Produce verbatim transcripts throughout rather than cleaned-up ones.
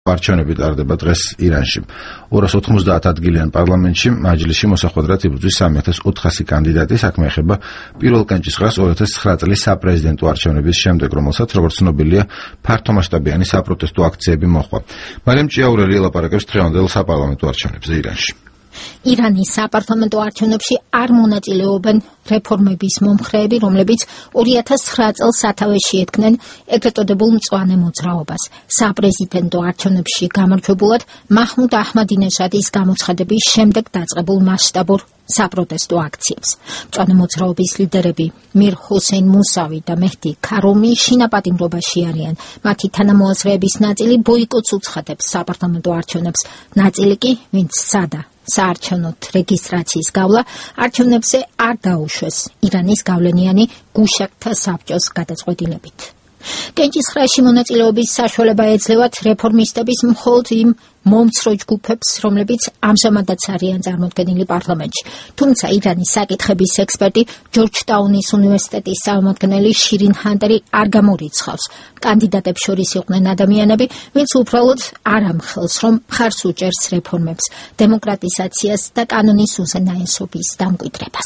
არჩევნები ტარდება დღეს ირანში. ორას ოთხმოცდაათ ადგილიან პარლამენტში, მაჯლისში მოსახვედრად იბრძვის სამი ათას ოთხასი კანდიდატი. საქმე ეხება პირველ კენჭისყრას ორი ათას ცხრა წლის საპრეზიდენტო არჩევნების შემდეგ, რომელსაც როგორც ცნობილია, ფართომასშტაბიანი საპროტესტო აქციები მოჰყვა. მარიამ ჭიაურელი ელაპარაკებს დღევანდელ საპარლამენტო არჩევნებზე ირანში. ირანის საპარლამენტო არჩევნებში არ მონაწილეობენ რეფორმების მომხრეები, რომლებიც ორი ათას ცხრა წელს სათავეში ედგნენ ეგრეთ წოდებულ მწვანე მოძრაობას. საპრეზიდენტო არჩევნებში გამარჯვებულად მაჰმუდ აჰმადინეჟადის გამოცხადების შემდეგ დაწყებულ მასშტაბურ საპროტესტო აქციებს. მწვანე მოძრაობის ლიდერები მირ ჰუსეინ მუსავი და მეჰდი ქარომი შინაპატიმრობაში არიან. მათი თანამოაზრეების ნაწილი ბოიკოტს უცხადებს საპარლამენტო არჩევნებს, ნაწილი კი, ვინც სადა საარჩევნოთ რეგისტრაციის გავლა არჩევნებზე არ დაუშვეს ირანის გავლენიანი გუშაკთა საბჭოს გადაწყვეტილებით. კენჭისყრაში მონაწილეობის საშუალება ეძლევათ რეფორმისტების მხოლოდ იმ მომცრო ჯგუფებს, რომლებიც ამჟამადაც არიან წარმოდგენილი პარლამენტში. თუმცა ირანის საკითხების ექსპერტი ჯორჯტაუნის უნივერსიტეტის წარმომადგენელი შირინ ჰანტერი არ გამორიცხავს. კანდიდატებს შორის იყვნენ ადამიანები, ვინც უბრალოდ არ ამხელს, რომ მხარს უჭერს რეფორმებს, დემოკრატიზაციას და კანონის უზენაესობის დამკვიდრებას.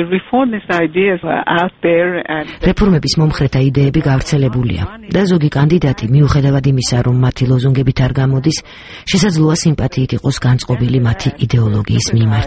რეფორმების მომხრეთა იდეები გავრცელებულია და ზოგი კანდიდატი, მიუხედავად იმისა, რომ მათი ლოზუნგებით არ გამოდის, შესაძლოა სიმპათიით იყოს განწყობილი მათი იდეოლოგიის მიმართ.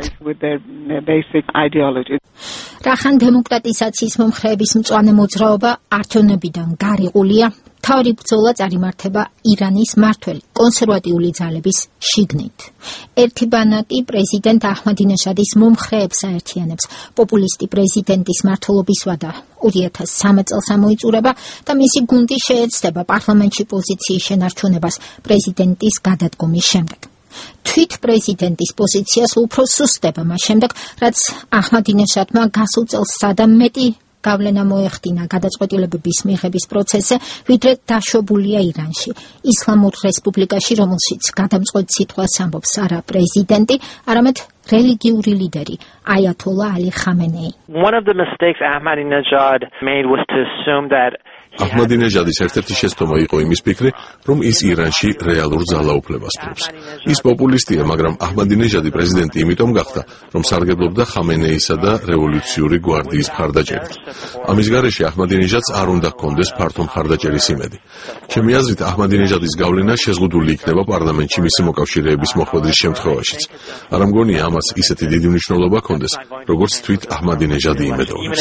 რახან დემოკრატიზაციის მომხრეების მწვანე მოძრაობა არჩევნებიდან გარიყულია, მთავარი ბრძოლა წარიმართება ირანის მმართველი კონსერვატიული ძალების შიგნით. ერთი ბანაკი პრეზიდენტ აჰმადინეჟადის მომხრეებს აერთიანებს. პოპულისტი პრეზიდენტის მმართველობის ვადა ორი ათას სამი წელს ამოიწურება და მისი გუნდი შეეცდება პარლამენტში პოზიციის შენარჩუნებას პრეზიდენტის გადადგომის შემდეგ. თვით პრეზიდენტის პოზიციას უფრო სუსტება მას შემდეგ, რაც აჰმადინეჟადმა გასულ წელს სადა მეტი გავლენა მოეხდინა გადაწყვეტილებების მიღების პროცესზე, ვიდრე დაშვებულია ირანში, ისლამურ რესპუბლიკაში, რომელშიც გადამწყვეტ სიტყვას ამბობს არა პრეზიდენტი, არამედ რელიგიური ლიდერი აიათოლა ალი ხამენეი. One of the mistakes Ahmadinejad made was to assume that აჰმადინეჟადის ერთ-ერთი შეცდომა იყო იმის ფიქრი, რომ ის ირანში რეალურ ძალაუფლებას ფლობს. ის პოპულისტია, მაგრამ აჰმადინეჟადი პრეზიდენტი იმიტომ გახდა, რომ სარგებლობდა ხამენეისა და რევოლუციური გვარდიის მხარდაჭერით. ამის გარეშე აჰმადინეჟადს არ უნდა ჰქონდეს ფართო მხარდაჭერის იმედი. ჩემი აზრით, აჰმადინეჟადის გავლენა შეზღუდული იქნება პარლამენტში მისი მოკავშირეების მოხვედრის შემთხვევაშიც. არ ამგონია ამას ისეთი დიდი მნიშვნელობა ჰქონდეს, როგორც თვით აჰმადინეჟადი იმედოვნებს.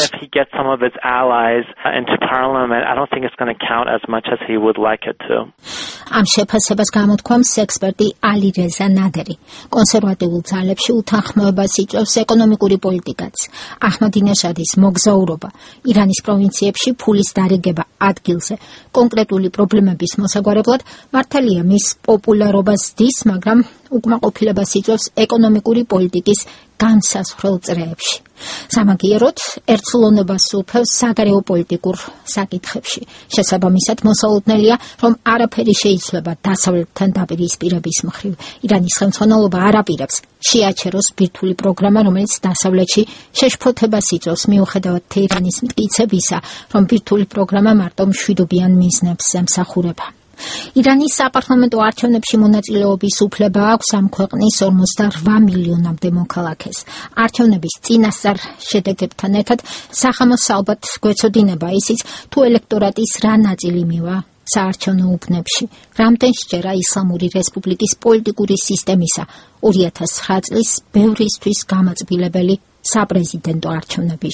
I don't think it's going to count as much as he would like it to. ამ შეფასებას გამოთქვამს ექსპერტი ალი რეზა ნადერი. კონსერვატიულ ძალებში უთანხმოებას იწვევს ეკონომიკური პოლიტიკაც. აჰმადინეჟადის მოგზაურობა, ირანის პროვინციებში ფულის დარიგება ადგილზე, კონკრეტული პრობლემების მოსაგვარებლად მართალია მის პოპულარობას ზრდის, მაგრამ უკმაყოფილებას იწვევს ეკონომიკური პოლიტიკის განსაზღვრელ წრეებში. სამაგიეროდ ერთლონებას უფევს საგარეო პოლიტიკურ საკითხებში. შესაბამისად მოსალოდნელია, რომ არაფერი შეიცვლება დასავლეთთან დაპირისპირების მხრივ. ირანის ხელმძღვანელობა არ აპირებს შეაჩეროს ბირთვული პროგრამა, რომელიც დასავლეთში შეშფოთებას იწვევს, მიუხედავად თეირანის მტკიცებისა, რომ ბირთვული პროგრამა მარტო მშვიდობიან მიზნებს ემსახურება. ირანის საპარლამენტო არჩევნებში მონაწილეობის უფლება აქვს ამ ქვეყნის ორმოცდარვა მილიონამდე მოქალაქეს. არჩევნების წინასწარ შედეგებთან ერთად სახამოს ალბათ გვეცოდინება ისიც, თუ ელექტორატის რა ნაწილი მივა საარჩევნო უბნებში, რამდენჯერა ისლამური რესპუბლიკის პოლიტიკური სისტემისა ორი ათას ცხრა წლის ბევრისთვის გამაწბილებელი საპრეზიდენტო არჩევნების